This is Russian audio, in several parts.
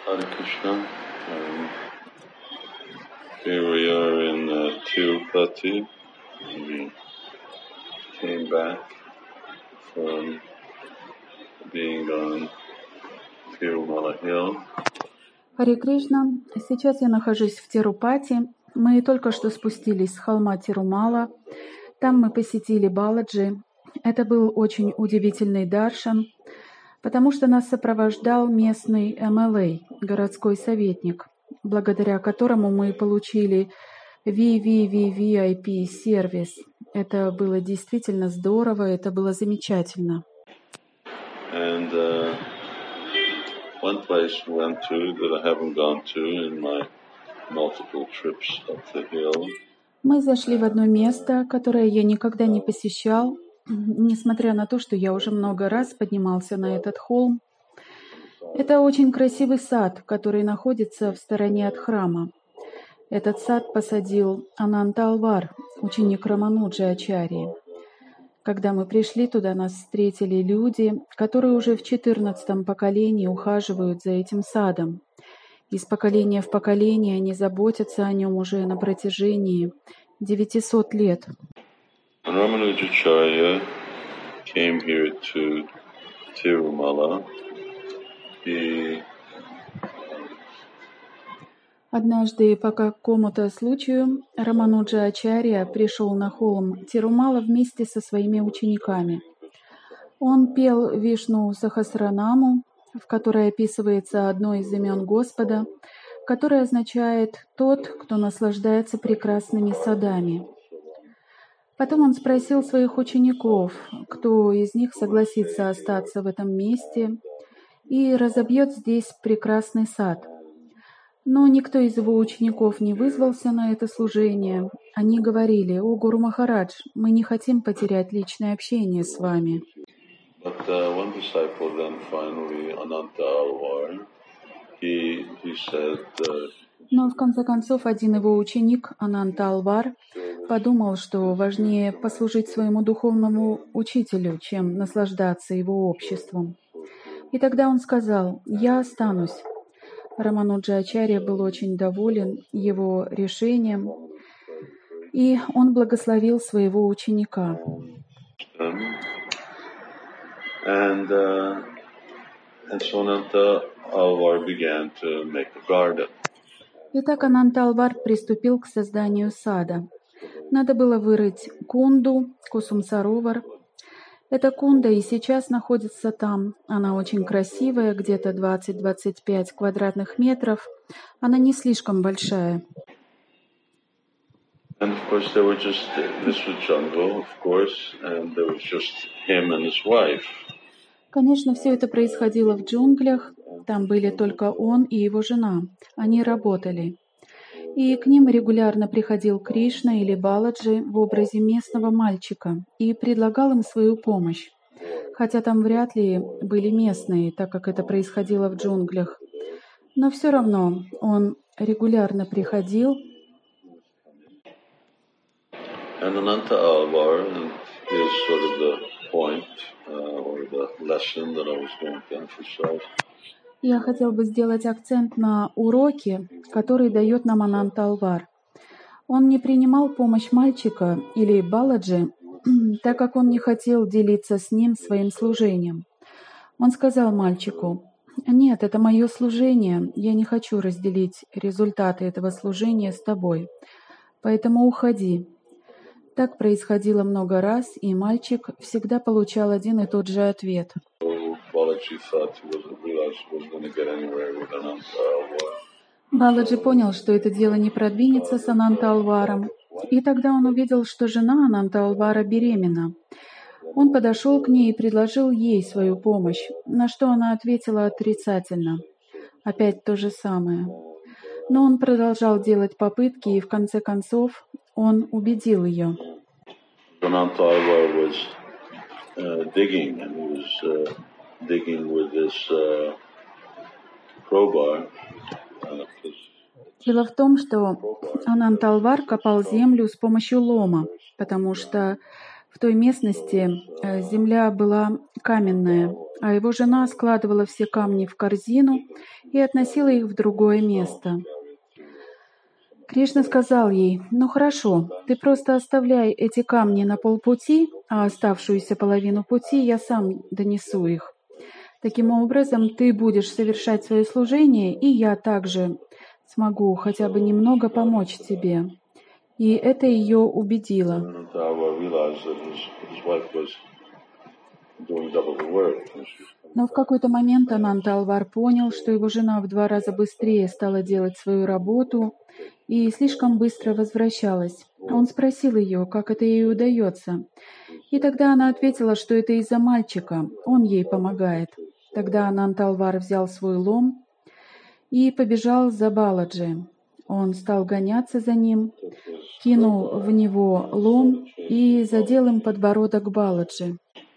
Hare Krishna. Here we are in Tirupati. We came back from being on Tirumala Hill. Харе Кришна. Сейчас я нахожусь в Тирупати. Мы только что спустились с холма Тирумала. Там мы посетили Баладжи. Это был очень удивительный даршан, потому что нас сопровождал местный МЛА, городской советник, благодаря которому мы получили VVVVIP сервис. Это было действительно здорово, это было замечательно. And one place we went to that I haven't gone to in my multiple trips up the hill. Мы зашли в одно место, которое я никогда не посещал, несмотря на то, что я уже много раз поднимался на этот холм. Это очень красивый сад, который находится в стороне от храма. Этот сад посадил Ананта Алвар, ученик Рамануджи Ачарьи. Когда мы пришли туда, нас встретили люди, которые уже в 14-м поколении ухаживают за этим садом. Из поколения в поколение они заботятся о нем уже на протяжении 900 лет. Ramanujacharya came here to Tirumala. Однажды по какому-то случаю Рамануджа Ачарья пришел на холм Тирумала вместе со своими учениками. Он пел Вишну Сахасранаму, в которой описывается одно из имен Господа, которое означает «тот, кто наслаждается прекрасными садами». Потом он спросил своих учеников, кто из них согласится остаться в этом месте и разобьет здесь прекрасный сад. Но никто из его учеников не вызвался на это служение. Они говорили: «О, Гуру Махарадж, мы не хотим потерять личное общение с вами». But one disciple then finally, Ananta Alvar, he said, Но в конце концов один его ученик, Ананта Алвар, подумал, что важнее послужить своему духовному учителю, чем наслаждаться его обществом. И тогда он сказал: «Я останусь». Рамануджа Ачарья был очень доволен его решением, и он благословил своего ученика. And so Ananta Alvar began to make a garden. Итак, Ананта Алвар приступил к созданию сада. Надо было вырыть кунду, Кусумсаровар. Эта кунда и сейчас находится там. Она очень красивая, где-то 20-25 квадратных метров. Она не слишком большая. And of course this was jungle, of course, and there was just him and his wife. Конечно, все это происходило в джунглях. Там были только он и его жена. Они работали. И к ним регулярно приходил Кришна или Баладжи в образе местного мальчика и предлагал им свою помощь. Хотя там вряд ли были местные, так как это происходило в джунглях. Но все равно он регулярно приходил. And Ananta Alvar, and here's sort of the point or the lesson that I was going to emphasize. Я хотел бы сделать акцент на уроке, который дает нам Ананта Алвар. Он не принимал помощь мальчика или Баладжи, так как он не хотел делиться с ним своим служением. Он сказал мальчику: «Нет, это мое служение, я не хочу разделить результаты этого служения с тобой, поэтому уходи». Так происходило много раз, и мальчик всегда получал один и тот же ответ. Баладжи понял, что это дело не продвинется с Ананта Алваром, и тогда он увидел, что жена Ананта Алвара беременна. Он подошел к ней и предложил ей свою помощь, на что она ответила отрицательно. Опять то же самое. Но он продолжал делать попытки, и в конце концов он убедил ее. Ananta Alvar was digging, and he was digging with this crowbar. Дело в том, что Ананта Алвар копал землю с помощью лома, потому что В той местности земля была каменная, а его жена складывала все камни в корзину и относила их в другое место. Кришна сказал ей: «Ну хорошо, ты просто оставляй эти камни на полпути, а оставшуюся половину пути я сам донесу их. Таким образом, ты будешь совершать свое служение, и я также смогу хотя бы немного помочь тебе». И это ее убедило. Но в какой-то момент Ананталвар понял, что его жена в 2 раза быстрее стала делать свою работу и слишком быстро возвращалась. Он спросил ее, как это ей удается. И тогда она ответила, что это из-за мальчика, он ей помогает. Тогда Ананталвар взял свой лом и побежал за Баладжи. Он стал гоняться за ним, кинул в него лом и задел им подбородок Баладжи.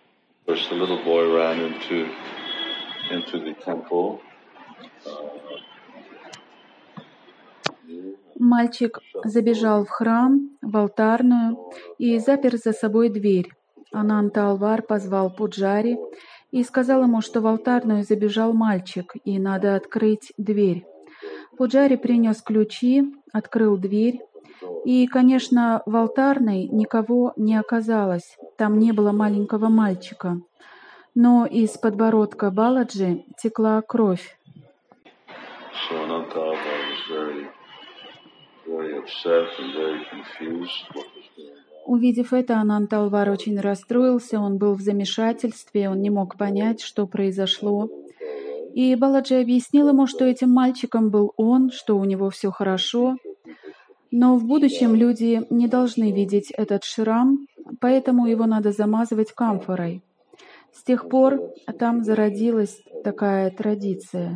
Мальчик забежал в храм, в алтарную и запер за собой дверь. Ананталвар позвал Пуджари и сказал ему, что в алтарную забежал мальчик, и надо открыть дверь. Пуджари принес ключи, открыл дверь, и, конечно, в алтарной никого не оказалось, там не было маленького мальчика, но из подбородка Баладжи текла кровь. Увидев это, Ананталвар очень расстроился, он был в замешательстве, он не мог понять, что произошло. И Баладжи объяснил ему, что этим мальчиком был он, что у него все хорошо, но в будущем люди не должны видеть этот шрам, поэтому его надо замазывать камфорой. С тех пор там зародилась такая традиция.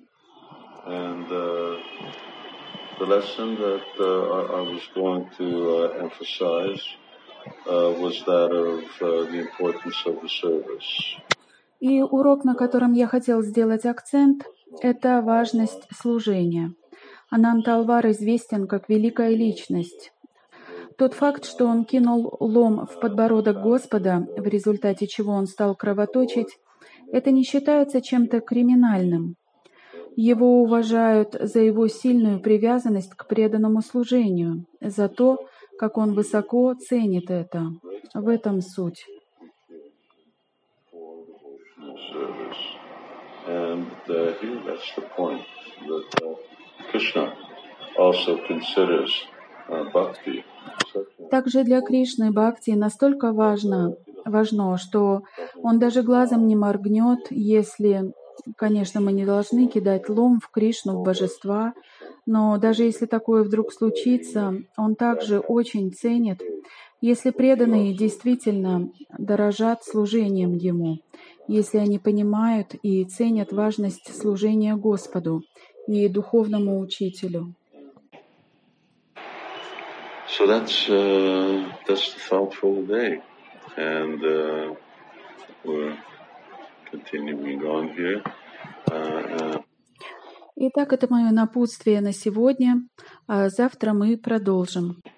The lesson that I was going to emphasize was that of the importance of the service. И урок, на котором я хотел сделать акцент, это важность служения. Ананталвар известен как великая личность. Тот факт, что он кинул лом в подбородок Господа, в результате чего он стал кровоточить, это не считается чем-то криминальным. Его уважают за его сильную привязанность к преданному служению, за то, как он высоко ценит это. В этом суть. Также для Кришны бхакти настолько важно, что он даже глазом не моргнет, если, конечно, мы не должны кидать лом в Кришну, в божества, но даже если такое вдруг случится, он также очень ценит, если преданные действительно дорожат служением Ему, если они понимают и ценят важность служения Господу и духовному учителю. So that's the thought for the day, and we're continuing on here. Итак, это мое напутствие на сегодня. А завтра мы продолжим.